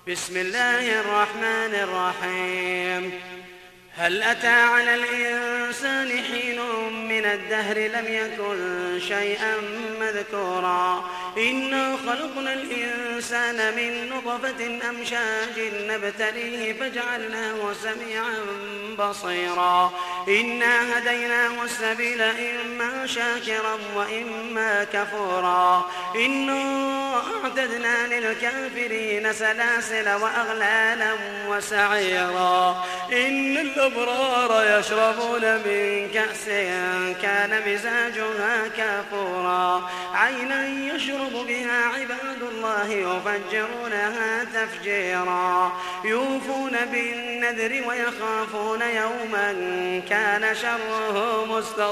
بسم الله الرحمن الرحيم. هل أتى على الإنسان حين من الدهر لم يكن شيئا مذكورا إنا خلقنا الإنسان من نطفة أمشاج نبتليه فجعلناه سميعا بصيرا إنا هديناه السبيل إما شاكرا وإما كفورا إنا أعتدنا للكافرين سلاسل وأغلالا وسعيرا إن الأبرار يشربون من كأس كان مزاجها كافورا عينا يشرب بها عباد الله يفجرونها تفجيرا يوفون بالنذر ويخافون يوما كان شره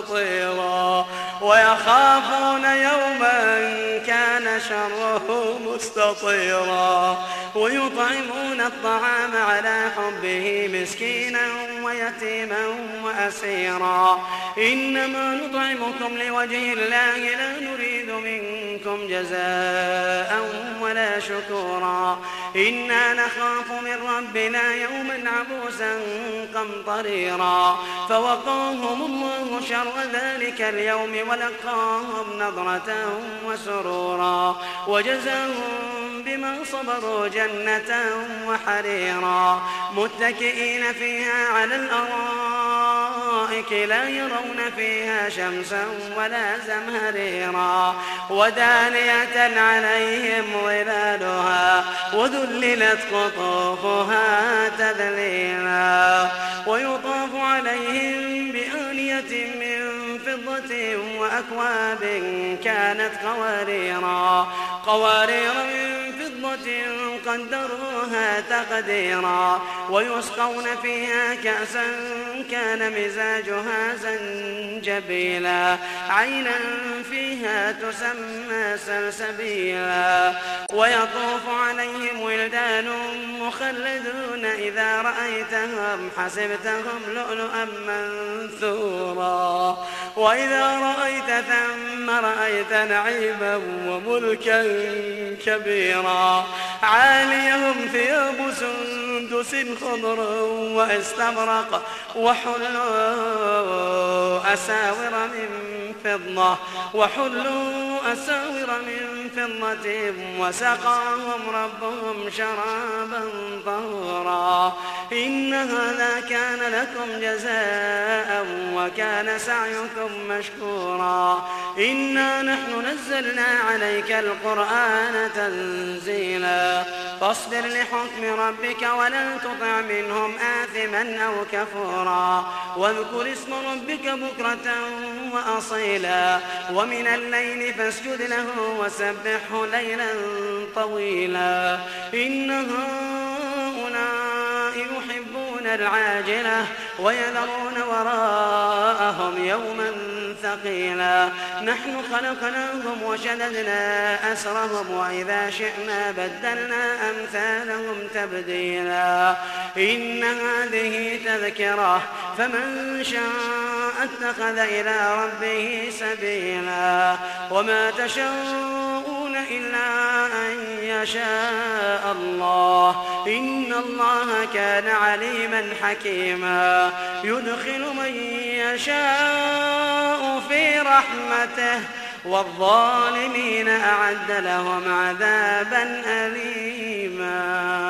مستطيرا ويطعمون الطعام على حبه مسكينا ويتيما وأسيرا إنما نطعمكم لوجه الله لا نريد منكم جزاء ولا شكورا إنا نخاف من ربنا يوما عبوسا قمطريرا فوقاهم الله شر ذلك اليوم ولقاهم نضرة وسرورا وجزاهم بما صبروا جنة وحريرا متكئين فيها على الأرائك لا يرون فيها شمسا ولا زمهريرا ودانية عليهم ظلالها وذللت قطوفها تذليلا ويطاف عليهم بآنية من فضة وأكواب كانت قوارير من فضة قدروها تقديرا ويسقون فيها كأسا كان مزاجها زنجبيلا عينا فيها تسمى سلسبيلا ويطوف عليهم ولدان مخلدون إذا رأيتهم حسبتهم لؤلؤا منثورا وإذا رأيت ثم رأيت نعيما وملكا كبيرا عاليهم ثياب سندس خضر واستبرق وحلوا أساور من فضة وسقاهم ربهم شرابا طهورا إن هذا كان لكم جزاء وكان سعيكم مشكورا إنا نحن نزلنا عليك القرآن تنزيلا فاصبر لحكم ربك ولا تطع منهم آثما أو كفورا واذكر اسم ربك بكرة وأصيلا ومن الليل فاسجد له وسبحه ليلا طويلا إن هؤلاء يحبون العاجلة ويذرون وراءهم يوما ثقيلا نحن خلقناهم وشددنا أسرهم وإذا شئنا بدلنا أمثالهم تبديلا إن هذه تذكرة فمن شاء اتخذ إلى ربه سبيلا وما تشاءون إلا أن يشاء الله إن الله كان عليما حكيما يدخل من يشاء في رحمته والظالمين أعد لهم عذابا أليما.